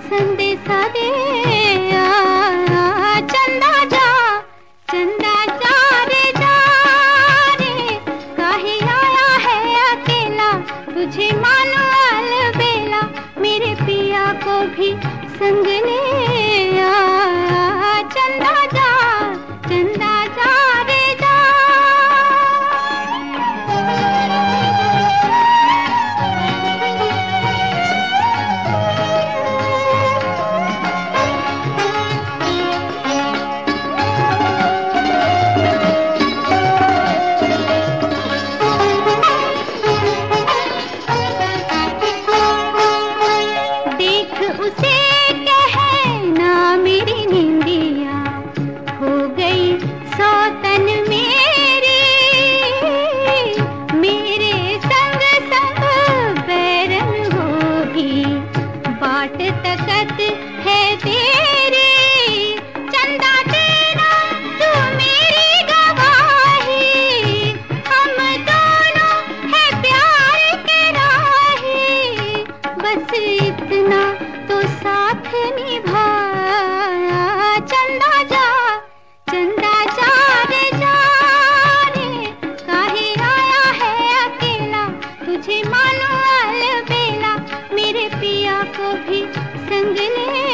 संदेशा दे चंदा जा, चंदा जा रे काहे आया है अकेला, तुझे मानो अलबेला, मेरे पिया को भी संग ले चंदा जा, चंदा जा रे जा। देख उसे कहना मेरी निंदिया हो गई सौतन मेरी, मेरे संग संग बैरन होगी, बाट तकत है तेरी, चंदा तेरा तू मेरी गवाही, हम दोनों है प्यार के राही, बस इतना तो साथ निभा चंदा जा, चंदा जा रे काहे आया है अकेला, तुझे मानो अलबेला, मेरे पिया को भी संग ले